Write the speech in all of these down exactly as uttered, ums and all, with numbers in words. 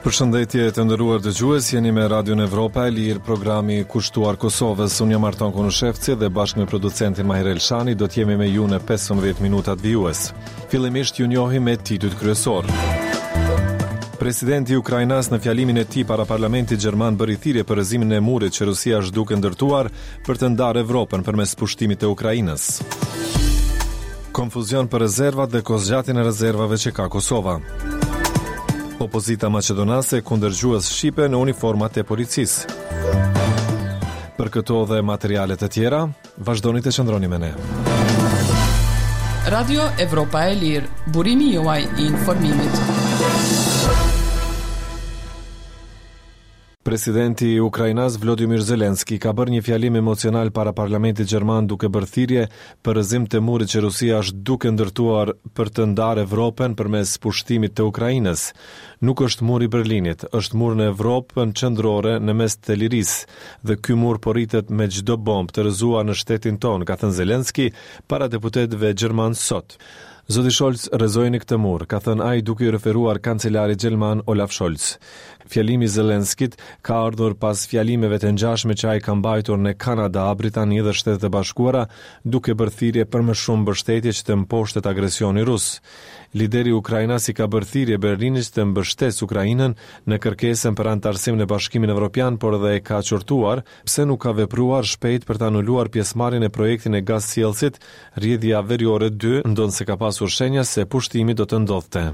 Përshëndetje të nderuar dëgjues, jeni me Radion Evropa e Lirë, programi kushtuar Kosovës. Unë jam Arton Konushevci dhe bashkë me producentin Mahir Elshani do të jemi me ju në pesëmbëdhjetë minutat vijues. Fillimisht ju njohim me titujt kryesor. Presidenti i Ukrainas në fjalimin e tij para parlamentit gjerman bëri thirrje për rrëzimin e murit që Rusia është duke ndërtuar për të ndarë Evropën përmes pushtimit të Ukrainës. Konfuzion për rezervat dhe kozgjatjen e rezervave që ka Kosova. Opozita maqedonase kundërgjues shqipe në uniformat e policisë. Për këto dhe materialet e tjera, vazhdoni të qëndroni me ne. Radio Evropa e Lirë, burimi juaj i informimit. Presidenti i Ukrainas Volodymyr Zelensky ka bërë një fjalim emocional para parlamentit gjerman duke bërë thirrje për rrëzim të murit që Rusia është duke ndërtuar për të ndarë Evropën përmes pushtimit të Ukrainës. Nuk është muri i Berlinit, është muri në Evropën qendrore në mes të lirisë dhe ky mur po rritet me çdo bombë të rrëzuar në shtetin ton, ka thënë Zelensky para deputetëve gjerman sot. Zoti Scholz rrezojnë këtë mur, ka thënë ai duke i referuar kancelarit gjerman Olaf Scholz. Fjalimi i Zelenskit ka ardhur pas fjalimeve të ngjashme që ai ka mbajtur në Kanada, Britani dhe Shtetet e Bashkuara, duke bërë thirrje për më shumë mbështetje që të mposhtet agresioni rus. Lideri i Ukrainas i ka bërë thirrje Berlinit të mbështesë Ukrainën në kërkesën për anëtarësim në Bashkimin Evropian, por dhe e ka qortuar pse nuk ka vepruar shpejt për të anuluar pjesëmarrjen e projektit e gazsjellësit rrjedhja veriore dy, ndonse ka pasur shenja se pushtimi do të ndodhte.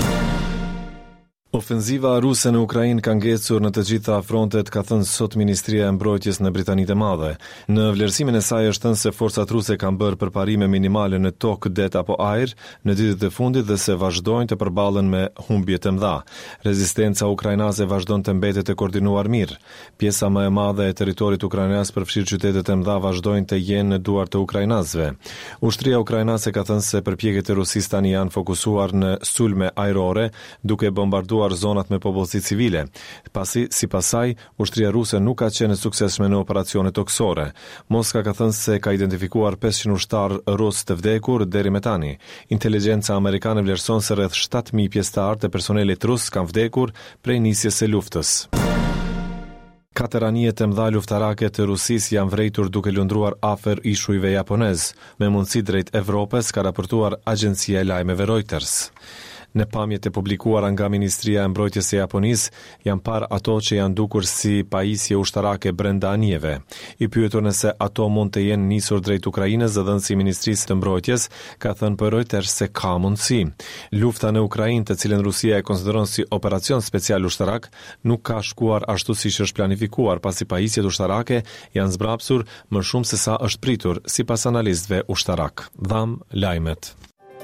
Ofenziva ruse në Ukrainë ka ngecur në të gjitha frontet, ka thënë sot Ministria e Mbrojtjes në Britanitë e Madhe. Në vlerësimin e saj është thënë se forcat ruse kanë bërë përparime minimale në tokë, det apo ajër në ditët e fundit dhe se vazhdojnë të përballen me humbje të mëdha. Rezistenca ukrainase vazhdon të mbetet e koordinuar mirë. Pjesa më e madhe e territorit ukrainas përfshirë qytetet e mëdha vazhdojnë të jenë në duart të ukrainasëve. Ushtria ukrainase ka thënë se përpjekjet e Rusisë tani janë fokusuar në sulme ajrore, duke bombarduar zonat me popullsi civile, pasi sipas saj ushtria ruse nuk ka qenë suksesshme në operacione toksore. Moska ka thënë se ka identifikuar pesëqind ushtar rus të vdekur deri me tani. Inteligjenca amerikane vlerëson se rreth shtatë mijë pjesëtar të personelit rus kanë vdekur prej nisjes së luftës. Katër anije të mëdha luftarake të Rusisë janë vrejtur duke lundruar afër ishujve japonez, me mundësi drejt Evropës, ka raportuar agjencia e lajmeve Reuters. Në pamjet e publikuara nga Ministria e Mbrojtjes e Japonisë, janë parë ato që janë dukur si pajisje ushtarake brenda anijeve. I pyetur nëse ato mund të jenë nisur drejt Ukrainës, zëdhënësi i Ministrisë të Mbrojtjes ka thënë për Reuters se ka mundësi. Lufta në Ukrainë, të cilën Rusia e konsideron si operacion special ushtarak, nuk ka shkuar ashtu siç është planifikuar, pasi pajisjet ushtarake janë zbrapsur më shumë se sa është pritur, sipas analistëve ushtarak. Dham lajmet.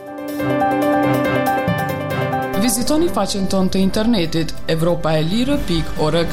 Vizitoni faqen tonë të internetit evropaelire pikë org.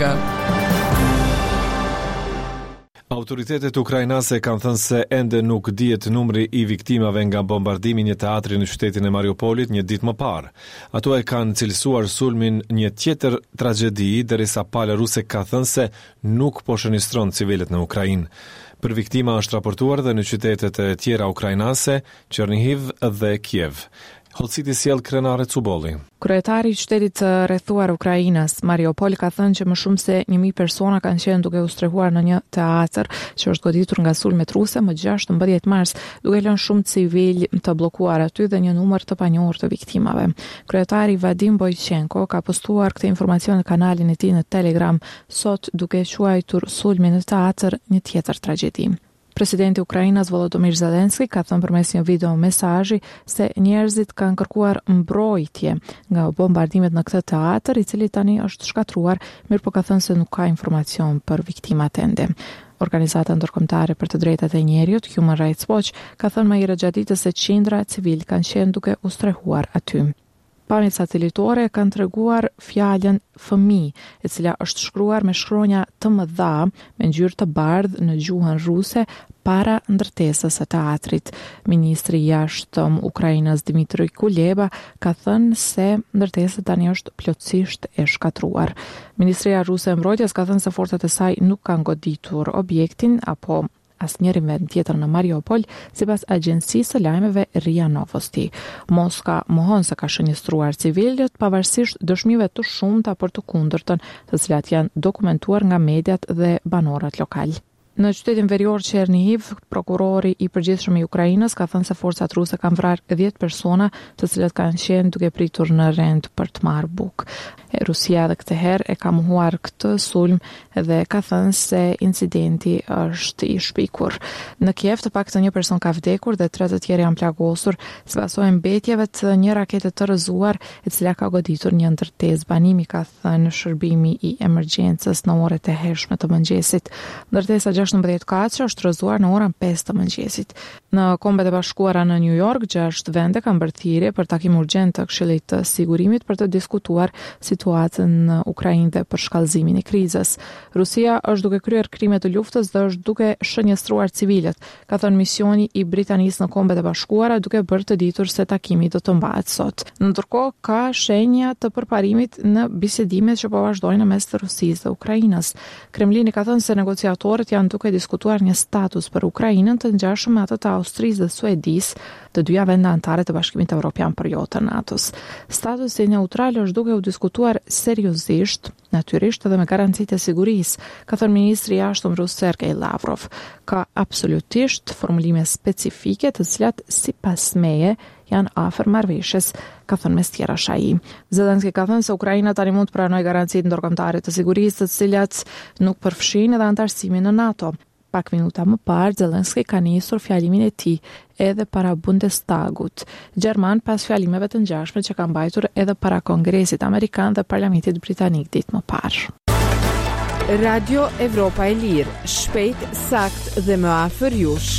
Autoritetet ukrainase kanë thënë se ende nuk dihet numri i viktimave nga bombardimi i një teatri në qytetin e Mariupolit një ditë më parë. Ato e kanë cilësuar sulmin një tjetër tragjedi, derisa pala ruse ka thënë se nuk po shënistron civilët në Ukrainë. Për viktima është raportuar dhe në qytetet e tjera ukrainase, Chernihiv dhe Kiev. Holciti sjell krenare Cubolli. Kryetari i qytetit të rrethuar Ukrainës, Mariupol, ka thënë që më shumë se një mijë persona kanë qenë duke u strehuar në një teatr që është goditur nga sulmet ruse më gjashtëmbëdhjetë mars, duke lënë shumë civil të bllokuar aty dhe një numër të panjohur të viktimave. Kryetari Vadim Boychenko ka postuar këtë informacion në kanalin e tij në Telegram sot, duke quajtur sulmin në teatr një tjetër tragjedi. Presidenti i Ukrainës Volodymyr Zelensky ka thënë përmes një video mesazhi se njerëzit kanë kërkuar mbrojtje nga bombardimet në këtë teatr, i cili tani është shkatruar, mirë po ka thënë se nuk ka informacion për viktimat ende. Organizata ndërkombëtare për të drejtat e njerëzit, Human Rights Watch, ka thënë më herë gjatë ditës se qindra civil kanë qenë duke u strehuar aty. Pamjet satelitore kanë treguar fjalën fëmijë, e cila është shkruar me shkronja të mëdha me ngjyrë të bardhë në gjuhën ruse para ndërtesës së teatrit. Ministri i jashtëm Ukrainës Dmitry Kuleba ka thënë se ndërtesa tani është plotësisht e shkatruar. Ministria ruse e mbrojtjes ka thënë se forcat e saj nuk kanë goditur objektin apo asnjëri vend tjetër në Mariupol, sipas agjencisë së lajmeve R I A Novosti. Moska mohon se ka shënjestruar civilët pavarësisht dëshmive të shumta për të kundërtën, të cilat janë dokumentuar nga mediat dhe banorët lokal. Në qytetin verior Chernihiv, prokurori i përgjithshëm i Ukrainës ka thënë se forcat ruse kanë vrarë dhjetë persona, të cilët kanë qenë duke pritur në rend për të marrë bukë. Rusia edhe këtë herë e ka mohuar këtë sulm dhe ka thënë se incidenti është i shpikur. Në Kiev të paktën një person ka vdekur dhe tre të tjerë janë plagosur, sipas mbetjeve të një rakete të rrëzuar, e cila ka goditur një ndërtesë banimi, ka thënë shërbimi i emergjencës në orët e hershme të mëngjesit. Ndërtesa gjashtëmbëdhjetë kaçë është rrëzuar në orën pesë të mëngjesit. Në Kombet e Bashkuara në New York, gjashtë vende kanë bërë thirrje për takim urgjent të Këshillit të Sigurimit për të diskutuar situatën në Ukrainë dhe për shkallëzimin e krizës. Rusia është duke kryer krime të luftës dhe është duke shënjestruar civilët, ka thënë misioni i Britanisë në Kombet e Bashkuara, duke bërë të ditur se takimi do të mbahet sot. Ndërkohë ka shenja të përparimit në bisedimet që po vazhdojnë mes të Rusisë dhe Ukrainës. Kremlini ka thënë se negociatorët janë duke diskutuar një status për Ukrainën të ngjashëm me atë të Austrisë dhe Suedisë, të dyja vende anëtare të Bashkimit Evropian për jo të NATO-s. Statusi neutral është duke u diskutuar seriozisht, natyrisht edhe me garancitë e sigurisë, ka thënë ministri i jashtëm rus Sergej Lavrov. Ka absolutisht formulime specifike të cilat sipas meje janë afër marrëveshjes, ka thënë mes tjerash ai. Zelenski ka thënë se Ukraina tani mund të pranojë garancitë ndërkombëtare të sigurisë, të cilat nuk përfshin edhe antarësimin në NATO. Pak minuta më parë, Zelenski ka nisur fjalimin e tij edhe para Bundestagut gjerman pas fjalimeve të ngjashme që ka mbajtur edhe para Kongresit Amerikan dhe Parlamentit Britanik ditë më parë. Radio Evropa e Lirë, shpejt, sakt dhe më afër jush.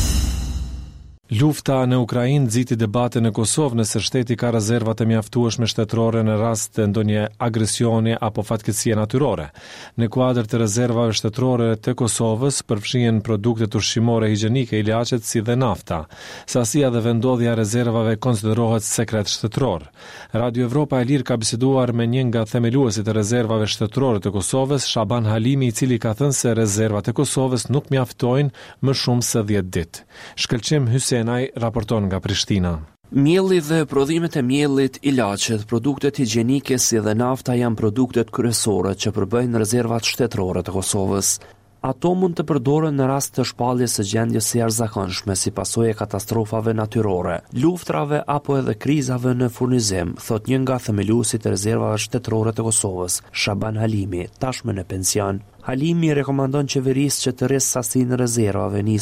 Lufta në Ukrainë nxiti debate në Kosovë nëse shteti ka rezervat e mjaftueshme shtetërore në rast të ndonjë agresioni apo fatkeqësie natyrore. Në kuadër të rezervave shtetërore të Kosovës përfshihen produktet ushqimore higjienike, ilaçet si dhe nafta. Sasia dhe vendodhja e rezervave konsiderohet sekret shtetëror. Radio Evropa e Lirë ka biseduar me një nga themeluesit e rezervave shtetërore të Kosovës, Shaban Halimi, i cili ka thënë se rezervat e Kosovës nuk mjaftojnë më shumë se dhjetë ditë. Shkëlqim Hysen Ai raporton nga Prishtina. Mielli dhe prodhimet e miellit, ilaçet, produktet higjienike si dhe nafta janë produktet kryesore që përbëjnë rezervat shtetërore të Kosovës. Ato mund të përdoren në rast të shpalljes së gjendjes së jashtëzakonshme si pasojë e katastrofave natyrore, luftrave apo edhe krizave në furnizim, thot një nga themeluesit e rezervave shtetërore të Kosovës, Shaban Halimi, tashmë në pension. Halimi rekomandon qeverisë që të rrisë sasinë e rezervave